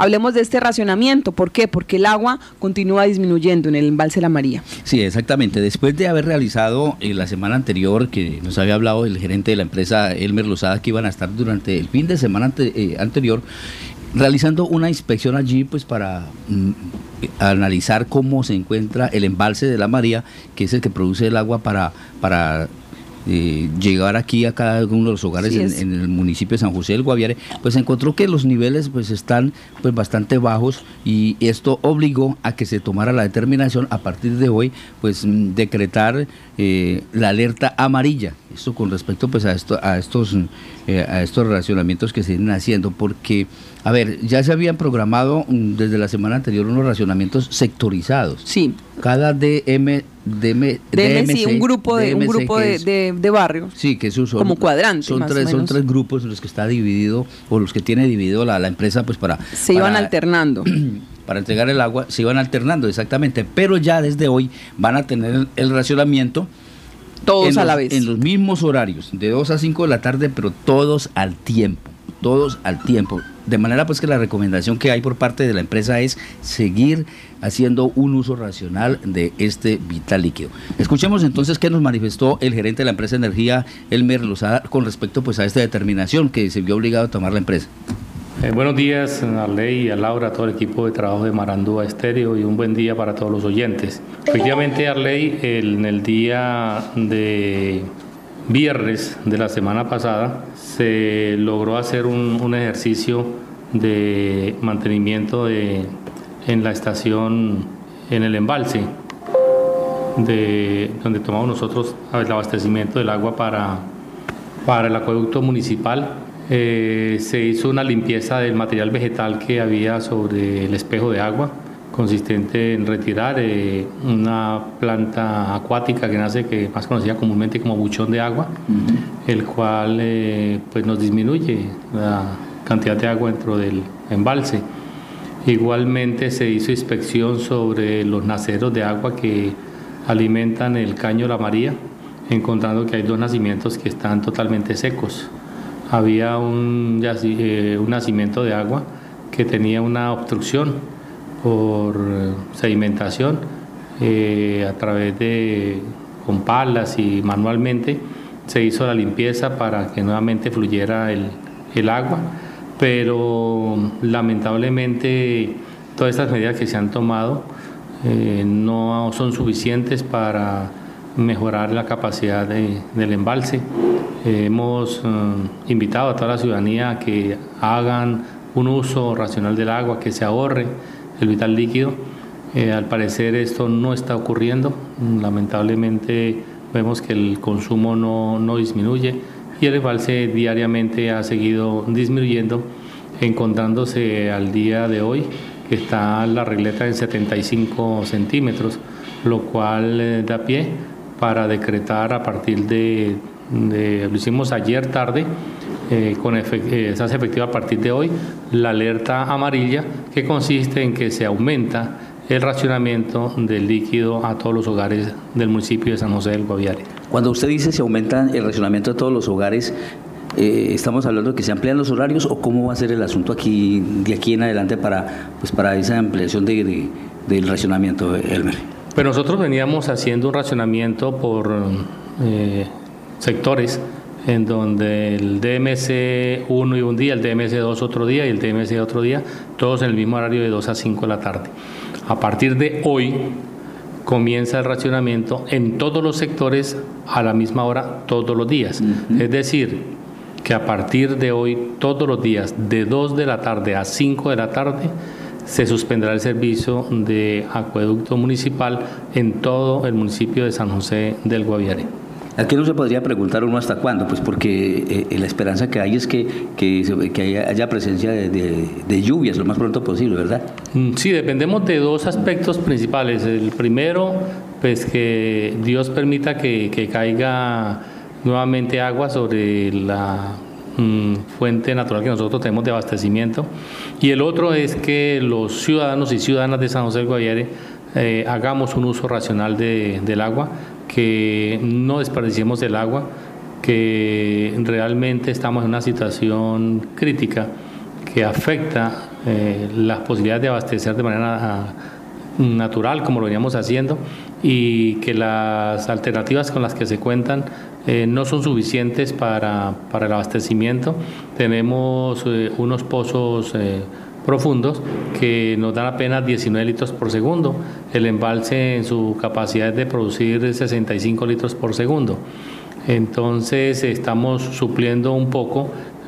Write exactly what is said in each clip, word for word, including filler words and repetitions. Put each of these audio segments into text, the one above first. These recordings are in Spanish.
hablemos de este racionamiento. ¿Por qué? Porque el agua continúa disminuyendo en el embalse La María. Sí, exactamente. Después de haber realizado eh, la semana anterior, que nos había hablado el gerente de la empresa, Elmer Lozada, que iban a estar durante el fin de semana ante, eh, anterior, realizando una inspección allí, pues para mm, analizar cómo se encuentra el embalse de La María, que es el que produce el agua para, para eh, llegar aquí a cada uno de los hogares en, en el municipio de San José del Guaviare, pues encontró que los niveles pues están pues bastante bajos, y esto obligó a que se tomara la determinación a partir de hoy pues decretar eh, la alerta amarilla. Esto con respecto pues a esto a estos eh, a estos racionamientos que se vienen haciendo, porque a ver, ya se habían programado desde la semana anterior unos racionamientos sectorizados. Sí. Cada D M D M D M C, un grupo de D M C, un grupo de, es, de, de barrios. Sí, que son como cuadrantes. Son tres son tres grupos los que está dividido, o los que tiene dividido la, la empresa pues para se iban para, alternando. Para entregar el agua, se iban alternando, exactamente, pero ya desde hoy van a tener el, el racionamiento todos a los, la vez. En los mismos horarios, de dos a cinco de la tarde, pero todos al tiempo, todos al tiempo. De manera pues que la recomendación que hay por parte de la empresa es seguir haciendo un uso racional de este vital líquido. Escuchemos entonces qué nos manifestó el gerente de la empresa Energía, Elmer Lozada, con respecto pues a esta determinación que se vio obligado a tomar la empresa. Eh, buenos días a Arley y a Laura, a todo el equipo de trabajo de Marandúa Estéreo, y un buen día para todos los oyentes. Efectivamente, Arley, el, en el día de viernes de la semana pasada se logró hacer un, un ejercicio de mantenimiento de, en la estación, en el embalse, de, donde tomamos nosotros el abastecimiento del agua para, para el acueducto municipal. Eh, se hizo una limpieza del material vegetal que había sobre el espejo de agua, consistente en retirar eh, una planta acuática que nace, que más conocida comúnmente como buchón de agua, uh-huh. el cual eh, pues nos disminuye la cantidad de agua dentro del embalse. Igualmente se hizo inspección sobre los naceros de agua que alimentan el caño La María, encontrando que hay dos nacimientos que están totalmente secos. Había un, eh, un nacimiento de agua que tenía una obstrucción por sedimentación eh, a través de con palas, y manualmente se hizo la limpieza para que nuevamente fluyera el, el agua, pero lamentablemente todas estas medidas que se han tomado eh, no son suficientes para mejorar la capacidad de, del embalse. Eh, hemos eh, invitado a toda la ciudadanía a que hagan un uso racional del agua, que se ahorre el vital líquido. Eh, al parecer esto no está ocurriendo. Lamentablemente vemos que el consumo no, no disminuye, y el embalse diariamente ha seguido disminuyendo, encontrándose al día de hoy que está la regleta en setenta y cinco centímetros, lo cual eh, da pie para decretar a partir de, de lo hicimos ayer tarde, eh, con efect, eh, se hace efectiva a partir de hoy la alerta amarilla, que consiste en que se aumenta el racionamiento del líquido a todos los hogares del municipio de San José del Guaviare. Cuando usted dice se aumenta el racionamiento de todos los hogares, eh, ¿estamos hablando de que se amplían los horarios, o cómo va a ser el asunto aquí de aquí en adelante para, pues, para esa ampliación de, de, del racionamiento, Elmer? Pues nosotros veníamos haciendo un racionamiento por eh, sectores, en donde el D M C uno iba un día, el D M C dos otro día y el D M C otro día, todos en el mismo horario de dos a cinco de la tarde. A partir de hoy comienza el racionamiento en todos los sectores a la misma hora todos los días. Uh-huh. Es decir, que a partir de hoy todos los días de dos de la tarde a cinco de la tarde se suspenderá el servicio de acueducto municipal en todo el municipio de San José del Guaviare. Aquí no se podría preguntar uno hasta cuándo, pues porque eh, la esperanza que hay es que, que, que haya, haya presencia de, de, de lluvias lo más pronto posible, ¿verdad? Sí, dependemos de dos aspectos principales. El primero, pues que Dios permita que, que caiga nuevamente agua sobre la mmm, fuente natural que nosotros tenemos de abastecimiento. Y el otro es que los ciudadanos y ciudadanas de San José del Guaviare eh, hagamos un uso racional de, del agua, que no desperdiciemos el agua, que realmente estamos en una situación crítica que afecta eh, las posibilidades de abastecer de manera uh, natural, como lo veníamos haciendo, y que las alternativas con las que se cuentan eh, no son suficientes para, para el abastecimiento. Tenemos eh, unos pozos eh, profundos que nos dan apenas diecinueve litros por segundo. El embalse en su capacidad es de producir sesenta y cinco litros por segundo. Entonces estamos supliendo un poco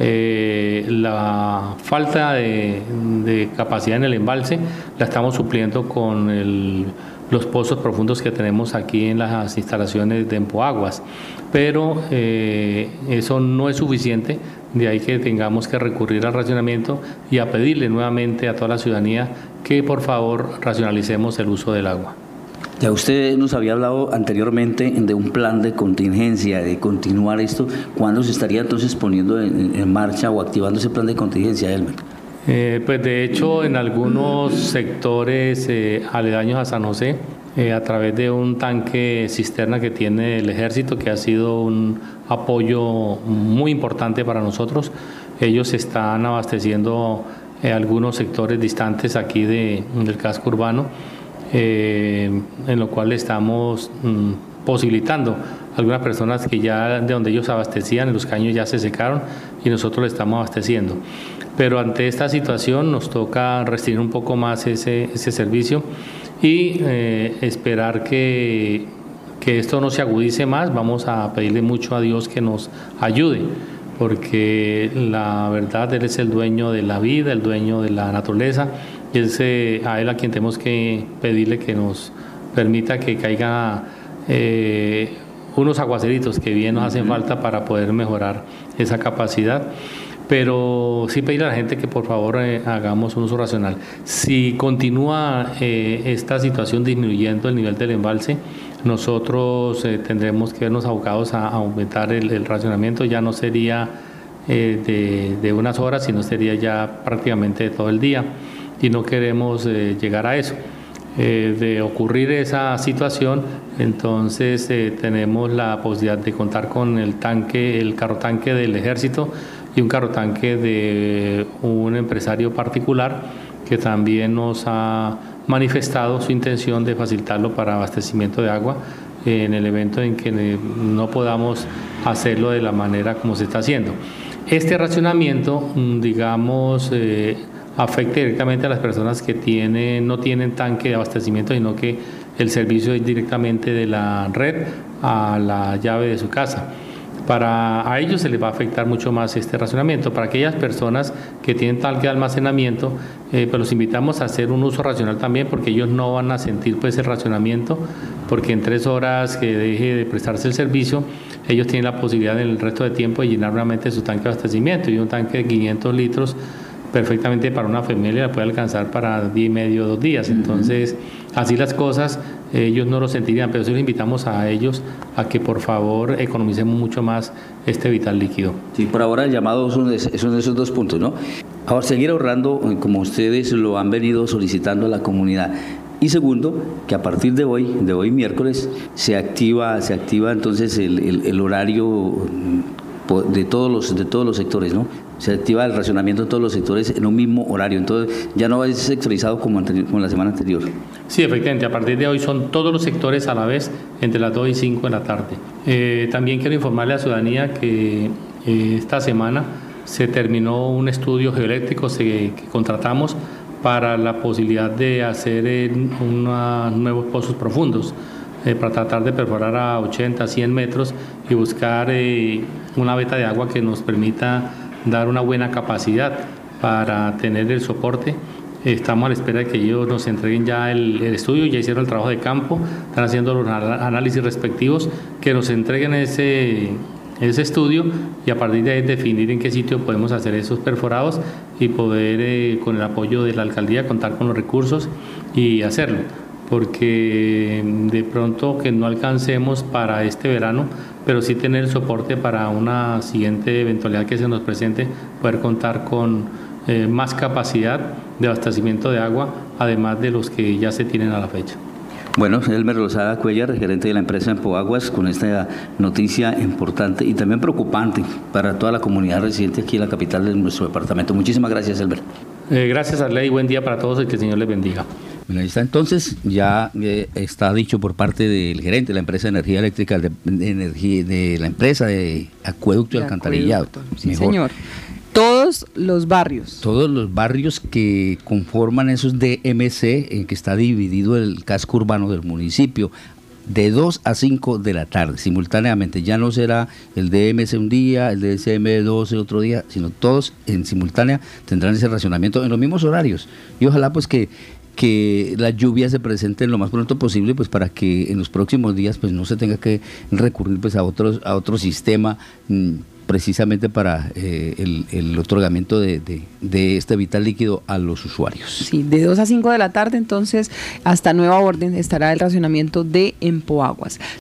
eh, la falta de, de capacidad en el embalse, la estamos supliendo con el, los pozos profundos que tenemos aquí en las instalaciones de Empoaguas. Pero eh, eso no es suficiente, de ahí que tengamos que recurrir al racionamiento y a pedirle nuevamente a toda la ciudadanía que por favor racionalicemos el uso del agua. Ya usted nos había hablado anteriormente de un plan de contingencia, de continuar esto. ¿Cuándo se estaría entonces poniendo en, en marcha o activando ese plan de contingencia, Elmer? Eh, pues de hecho en algunos sectores eh, aledaños a San José, eh, a través de un tanque cisterna que tiene el Ejército, que ha sido un apoyo muy importante para nosotros, ellos están abasteciendo eh, algunos sectores distantes aquí de, del casco urbano. Eh, en lo cual estamos mm, posibilitando a algunas personas que ya de donde ellos abastecían, los caños ya se secaron y nosotros le estamos abasteciendo. Pero ante esta situación nos toca restringir un poco más ese, ese servicio y eh, esperar que, que esto no se agudice más. Vamos a pedirle mucho a Dios que nos ayude, porque la verdad Él es el dueño de la vida, el dueño de la naturaleza. Y es eh, a Él a quien tenemos que pedirle que nos permita que caiga eh, unos aguaceritos que bien nos hacen falta para poder mejorar esa capacidad. Pero sí pedirle a la gente que por favor eh, hagamos un uso racional. Si continúa eh, esta situación disminuyendo el nivel del embalse, nosotros eh, tendremos que vernos abocados a, a aumentar el, el racionamiento. Ya no sería eh, de, de unas horas, sino sería ya prácticamente de todo el día. Y no queremos eh, llegar a eso. Eh, de ocurrir esa situación, entonces eh, tenemos la posibilidad de contar con el tanque, el carro tanque del Ejército y un carro tanque de un empresario particular que también nos ha manifestado su intención de facilitarlo para abastecimiento de agua eh, en el evento en que no podamos hacerlo de la manera como se está haciendo. Este racionamiento, digamos, eh, afecta directamente a las personas que tienen, no tienen tanque de abastecimiento, sino que el servicio es directamente de la red a la llave de su casa. Para a ellos se les va a afectar mucho más este racionamiento. Para aquellas personas que tienen tanque de almacenamiento, eh, pues los invitamos a hacer un uso racional también, porque ellos no van a sentir pues el racionamiento, porque en tres horas que deje de prestarse el servicio, ellos tienen la posibilidad en el resto de tiempo de llenar nuevamente su tanque de abastecimiento, y un tanque de quinientos litros perfectamente para una familia la puede alcanzar para día y medio, dos días. Entonces, así las cosas, ellos no lo sentirían, pero sí los invitamos a ellos a que por favor economicemos mucho más este vital líquido. Sí, por ahora el llamado son de, son de esos dos puntos, ¿no? Ahora, seguir ahorrando como ustedes lo han venido solicitando a la comunidad. Y segundo, que a partir de hoy, de hoy miércoles, se activa, se activa entonces el, el, el horario de todos los de todos los sectores, ¿no? Se activa el racionamiento de todos los sectores en un mismo horario, entonces ya no es sectorizado como, anterior, como la semana anterior. Sí, efectivamente, a partir de hoy son todos los sectores a la vez entre las dos y cinco de la tarde. Eh, también quiero informarle a la ciudadanía que eh, esta semana se terminó un estudio geoeléctrico se, que contratamos para la posibilidad de hacer eh, unos nuevos pozos profundos, eh, para tratar de perforar a ochenta, cien metros y buscar eh, una veta de agua que nos permita dar una buena capacidad para tener el soporte. Estamos a la espera de que ellos nos entreguen ya el, el estudio, ya hicieron el trabajo de campo, están haciendo los análisis respectivos, que nos entreguen ese, ese estudio y a partir de ahí definir en qué sitio podemos hacer esos perforados y poder, eh, con el apoyo de la alcaldía, contar con los recursos y hacerlo, porque de pronto que no alcancemos para este verano, pero sí tener el soporte para una siguiente eventualidad que se nos presente, poder contar con eh, más capacidad de abastecimiento de agua, además de los que ya se tienen a la fecha. Bueno, Elmer Lozada Cuellar, gerente de la empresa Empoaguas, con esta noticia importante y también preocupante para toda la comunidad residente aquí en la capital de nuestro departamento. Muchísimas gracias, Elmer. Eh, gracias a Ley, buen día para todos y que el Señor les bendiga. Bueno, ahí está. Entonces, ya eh, está dicho por parte del gerente de la empresa de energía eléctrica, de, de, energía, de la empresa de acueducto y De alcantarillado. acueducto, sí, Mejor. señor. Todos los barrios. Todos los barrios que conforman esos D M C, en que está dividido el casco urbano del municipio, de dos a cinco de la tarde, simultáneamente. Ya no será el D M C un día, el D S M doce otro día, sino todos en simultánea tendrán ese racionamiento en los mismos horarios. Y ojalá pues que que la lluvia se presente lo más pronto posible, pues para que en los próximos días pues no se tenga que recurrir pues a otros a otro sistema mmm, precisamente para eh, el, el otorgamiento de, de, de este vital líquido a los usuarios. Sí, de dos a cinco de la tarde, entonces hasta nueva orden estará el racionamiento de Empoaguas.